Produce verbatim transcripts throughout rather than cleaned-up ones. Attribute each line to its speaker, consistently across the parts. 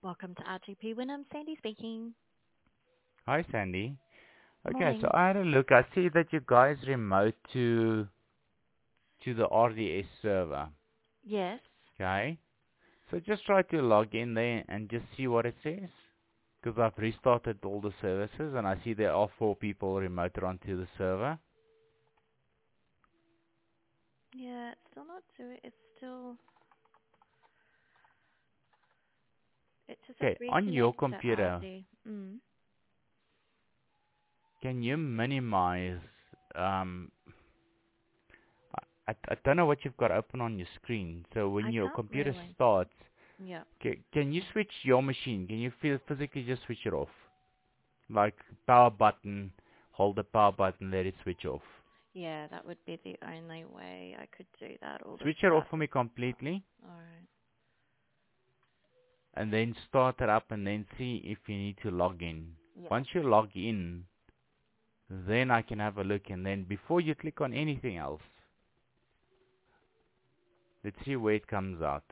Speaker 1: Welcome to R G P Wynnum. Sandy speaking.
Speaker 2: Hi, Sandy. Okay, so
Speaker 1: Morning.
Speaker 2: I had a look. I see that you guys remote to to the R D S server.
Speaker 1: Yes.
Speaker 2: Okay, so just try to log in there and just see what it says. Because I've restarted all the services and I see there are four people remoted onto the server.
Speaker 1: Yeah, it's still not doing. It's still. It just says
Speaker 2: Okay, on your
Speaker 1: reconnect to
Speaker 2: computer,
Speaker 1: R D. Mm.
Speaker 2: can you minimize? Um, I, I don't know what you've got open on your screen. So when
Speaker 1: I
Speaker 2: your
Speaker 1: can't
Speaker 2: computer
Speaker 1: really.
Speaker 2: starts,
Speaker 1: Yeah.
Speaker 2: ca- can you switch your machine? Can you feel physically just switch it off? Like power button, hold the power button, let it switch off.
Speaker 1: Yeah, that would be the only way I could do that. All the
Speaker 2: Switch it off
Speaker 1: start.
Speaker 2: for me completely,
Speaker 1: All right.
Speaker 2: and then start it up and then see if you need to log in.
Speaker 1: Yeah.
Speaker 2: Once you log in, then I can have a look, and then before you click on anything else, let's see where it comes out.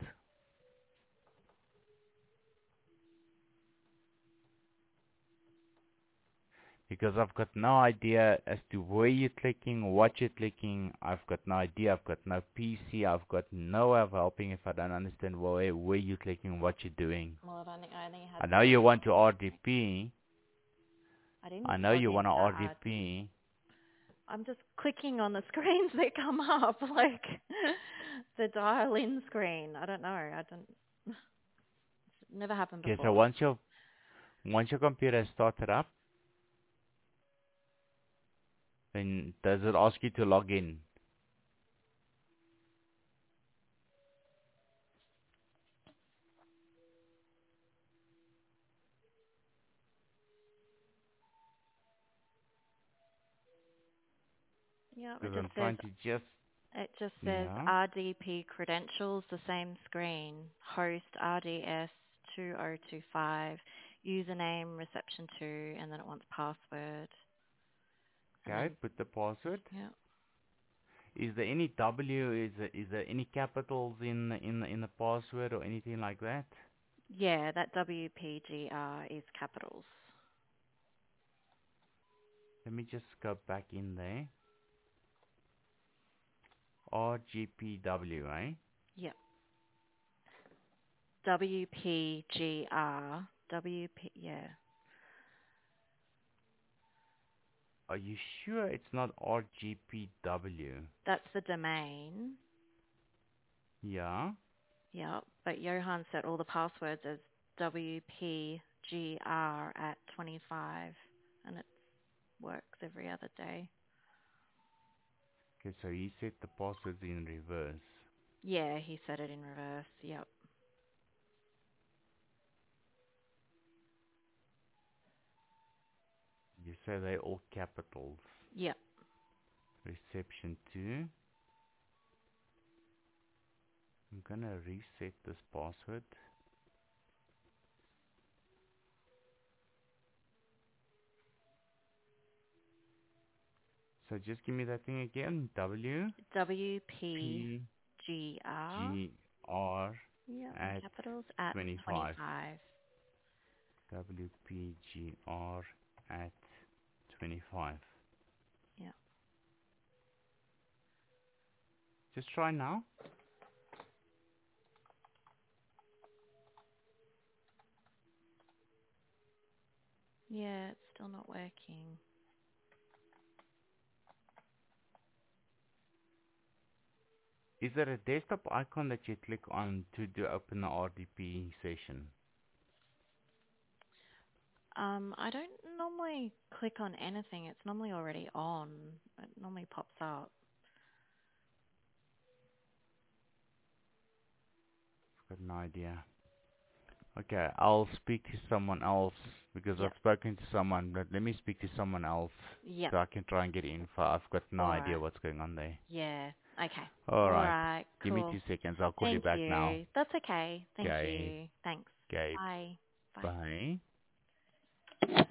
Speaker 2: Because I've got no idea as to where you're clicking, what you're clicking. I've got no idea. I've got no P C. I've got no way of helping if I don't understand where, where you're clicking, what you're doing.
Speaker 1: Well, I think I only had
Speaker 2: I know
Speaker 1: one.
Speaker 2: you want to R D P.
Speaker 1: I didn't
Speaker 2: I know
Speaker 1: log
Speaker 2: you want to
Speaker 1: into R D.
Speaker 2: R D P.
Speaker 1: I'm just clicking on the screens that come up, like the dial-in screen. I don't know. I don't. It's never happened
Speaker 2: Okay, so
Speaker 1: before.
Speaker 2: once your once your computer is started up, then does it ask you to log in?
Speaker 1: Yeah, it
Speaker 2: Because
Speaker 1: just
Speaker 2: I'm
Speaker 1: says
Speaker 2: trying to just
Speaker 1: It just says
Speaker 2: yeah.
Speaker 1: R D P credentials, the same screen. Host R D S two zero two five, username reception two, and then it wants password. And
Speaker 2: Okay,
Speaker 1: then,
Speaker 2: put the password.
Speaker 1: yeah.
Speaker 2: Is there any W? Is there, is there any capitals in in in the password or anything like that?
Speaker 1: Yeah, that W P G R is capitals.
Speaker 2: Let me just go back in there. R G P W, eh?
Speaker 1: Yep. W P G R. W P, yeah.
Speaker 2: Are you sure it's not R G P W?
Speaker 1: That's the domain.
Speaker 2: Yeah.
Speaker 1: Yep. But Johan set all the passwords as W P G R at twenty-five, and it works every other day.
Speaker 2: Okay, so he set the passwords in reverse.
Speaker 1: Yeah, he set it in reverse. Yep.
Speaker 2: You say they're all capitals.
Speaker 1: Yep.
Speaker 2: Reception two. I'm gonna reset this password. So just give me that thing again. W
Speaker 1: W P
Speaker 2: P
Speaker 1: G R.
Speaker 2: G R
Speaker 1: Yep. In
Speaker 2: at
Speaker 1: capitals at
Speaker 2: twenty-five.
Speaker 1: twenty-five.
Speaker 2: W P G R at twenty-five.
Speaker 1: Yep.
Speaker 2: Just try now.
Speaker 1: Yeah, it's still not working.
Speaker 2: Is there a desktop icon that you click on to do open the R D P session?
Speaker 1: Um, I don't normally click on anything. It's normally already on. It normally pops up.
Speaker 2: I've got no idea. Okay, I'll speak to someone else because I've
Speaker 1: Yep.
Speaker 2: spoken to someone, but let me speak to someone else
Speaker 1: Yep.
Speaker 2: so I can try and get info. I've got no
Speaker 1: All
Speaker 2: idea
Speaker 1: right.
Speaker 2: what's going on there.
Speaker 1: Yeah. Okay.
Speaker 2: All
Speaker 1: All
Speaker 2: right.
Speaker 1: right.
Speaker 2: Give me
Speaker 1: Cool.
Speaker 2: two seconds. I'll call you
Speaker 1: Thank
Speaker 2: back now.
Speaker 1: you. That's okay. Thank
Speaker 2: Okay.
Speaker 1: you. Thanks.
Speaker 2: Okay.
Speaker 1: Bye. Bye.
Speaker 2: Bye.